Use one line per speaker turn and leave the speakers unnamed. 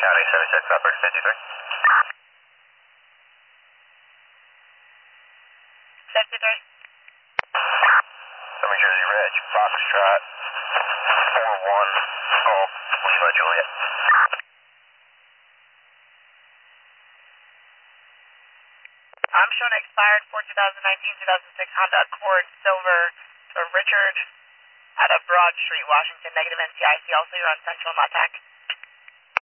County 76, operator 53.
53.
7 Jersey Ridge, Foxtrot, 41, Golf, Lima, Juliet.
I'm showing expired for 2019-2006 Honda Accord Silver for Richard out of Broad Street, Washington, negative NCIC. Also, you're on Central, not TAC.